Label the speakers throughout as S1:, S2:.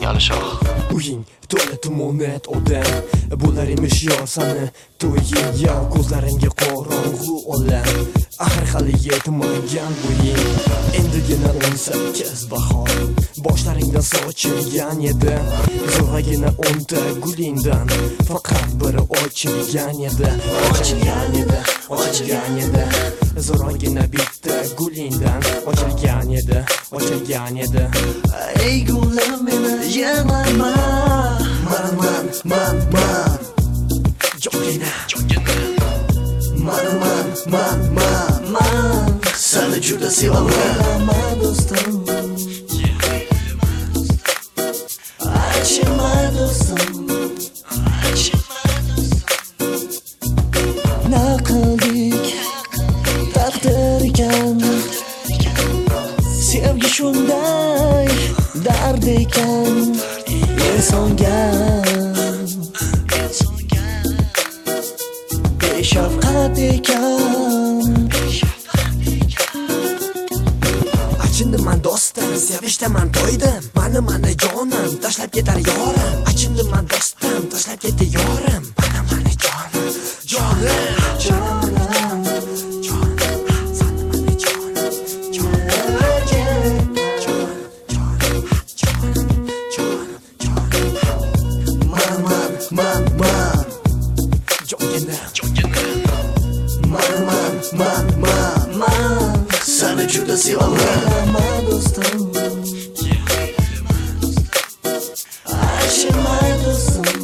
S1: Alishoh.
S2: Uying to'la tumonat odam, bo'lar emish yor sani to'ying ya ko'zlaringga qorong'u olam. Axir hali yetmagan bo'ying, endigina 18 bahor, boshlaringdan sochilgan edi. Zo'rgina 10 ta gulingdan faqat biri ochilgan edi. Ochilgan edi. Zo'rgina bitta gulingdan ochilgan edi.
S3: Ey gulim meni yemayma, man
S2: Jogina
S3: man seni juda sevaman do'stim. Achima do'stim, naqildik taqdir ekan, sevgi shunday dard ekan, insonga beshafqat ekan.
S2: Achindiman do'stim, sevishdaman to'ydim. Mani jonim tashlab ketar yorim. Achindiman do'stim, tashlab ketdi yorim. Mani jonim.
S3: Man seni juda sevaman do'stim. Achima do'stim,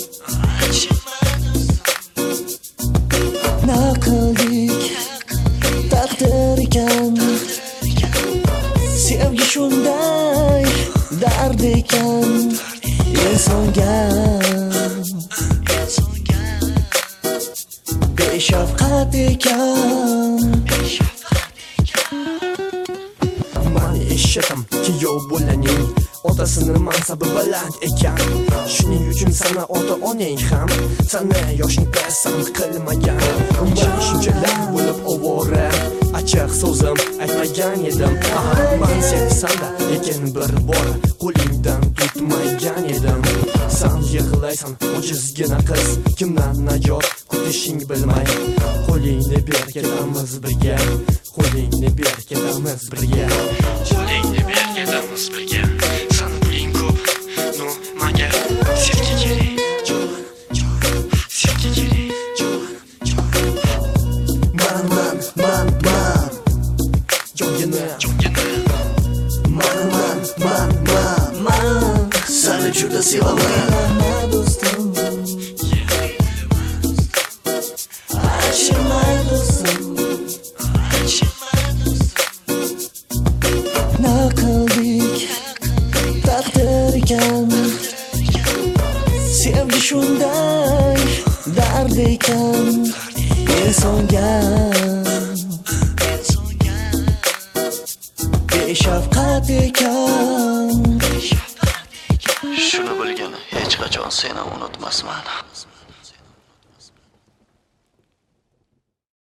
S3: naqildik taqdir ekan, sevgi shunday dard ekan, insonga beshafqat ekan.
S2: Mani eshitdim kuyov bo'laning otasini mansabi baland ekan. Shuning uchun sana ota-onang ham sana yoshing pasand qilmagan. Men shunchalar bo'lib ovora, achchiq so'zim aytmagan edim. Man sevsam-da, lekin bir bor qo'lingdan tutmagan edim. Sen yig'laysan ojizgina qiz, kimdan najot kutishing bilmay. Qo'lingni ber ketamiz birga, qo'lingni ber ketamiz birga. San puling ko'p, no menga sevgi kerak. Sevgi kerak.
S3: Man
S2: Jogina
S3: man seni juda sevaman do'stim. Achima do'stim, naqildik taqdir ekan, sevgi shunday dard ekan, insonga beshafqat ekan.
S1: Shuni bilgin, hech qachon seni unutmasman.